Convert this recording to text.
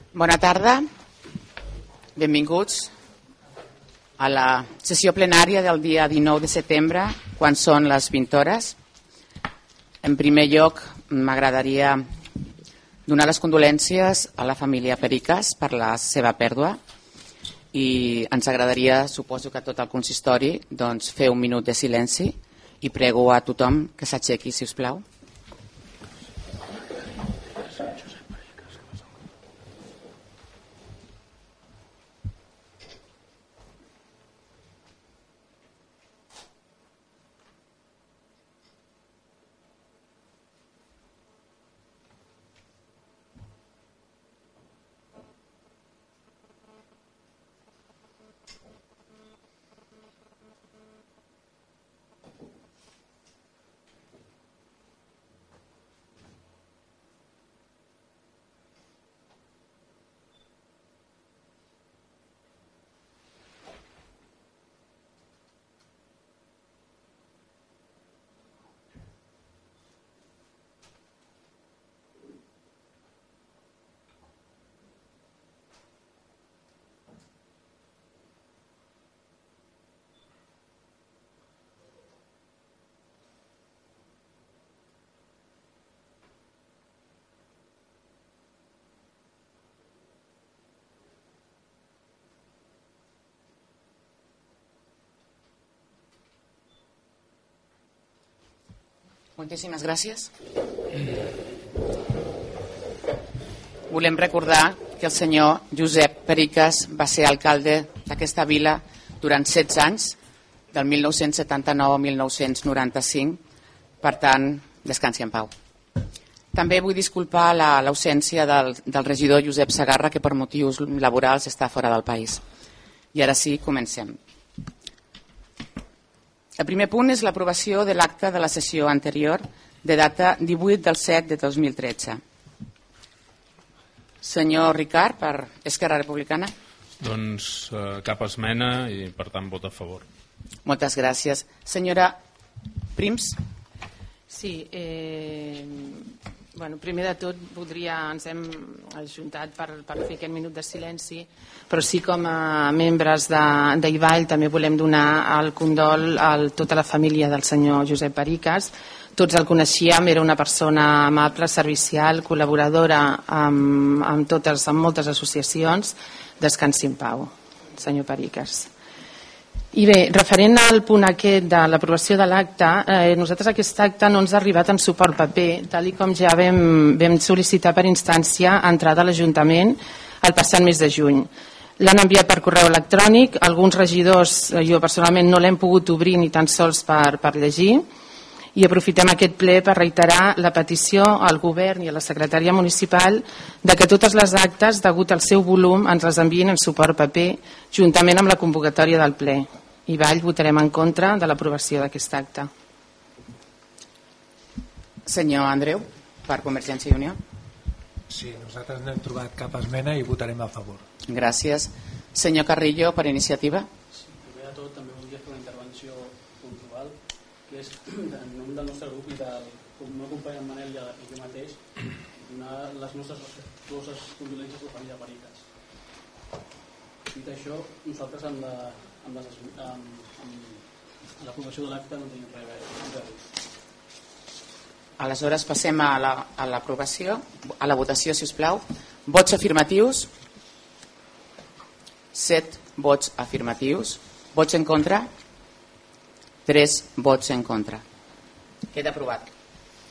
Bona tarda, benvinguts a la sessió plenària del dia 19 de setembre, quan són les 20 hores. En primer lloc, m'agradaria donar les condolències a la família Pericas per la seva pèrdua i ens agradaria, suposo que tot el consistori, fer un minut de silenci i prego a tothom que s'aixequi, si us plau. Moltíssimes gràcies. Volem recordar que el senyor Josep Pericas va ser alcalde d'aquesta vila durant 16 anys, del 1979 al 1995. Per tant, descansi en pau. També vull disculpar l'ausència del regidor Josep Segarra, que per motius laborals està fora del país. I ara sí, comencem. El primer punt és l'aprovació de l'acte de la sessió anterior de data 18 del 7 de 2013. Senyor Ricard, per Esquerra Republicana. Doncs cap esmena i per tant vot a favor. Moltes gràcies. Senyora Prims. Sí, primer de tot ens hem ajuntat per fer aquest minut de silenci, però sí, com a membres d'Ivall també volem donar el condol a tota la família del senyor Josep Pericas. Tots el coneixíem, era una persona amable, servicial, col·laboradora amb moltes associacions. Descansi en pau, senyor Pericas. I bé, referent al punt aquest de l'aprovació de l'acte, nosaltres aquest acte no ens ha arribat en suport paper, tal com ja vam sol·licitar per instància entrada a l'Ajuntament el passat mes de juny. L'han enviat per correu electrònic, alguns regidors, jo personalment no l'hem pogut obrir ni tan sols per llegir, i aprofitem aquest ple per reiterar la petició al govern i a la secretaria municipal de que totes les actes, degut al seu volum, ens les enviïn en suport paper juntament amb la convocatòria del ple. I votarem en contra de l'aprovació d'aquest acte. Senyor Andreu, per Convergència i Unió. Sí, nosaltres no hem trobat cap esmena i votarem a favor. Gràcies. Senyor Carrillo, per Iniciativa. Primer de tot, també voldria fer una intervenció puntual, que és en nom del nostre grup i del meu company en Manel i jo mateix, donar les nostres respectuoses condolències a la família Pericas. Dit això, nosaltres amb l'aprovació de l'acte no tenim res a dir. Aleshores passem a l'aprovació, a la votació, si us plau. Vots afirmatius. 7 vots afirmatius. Vots en contra. 3 vots en contra. Queda aprovat.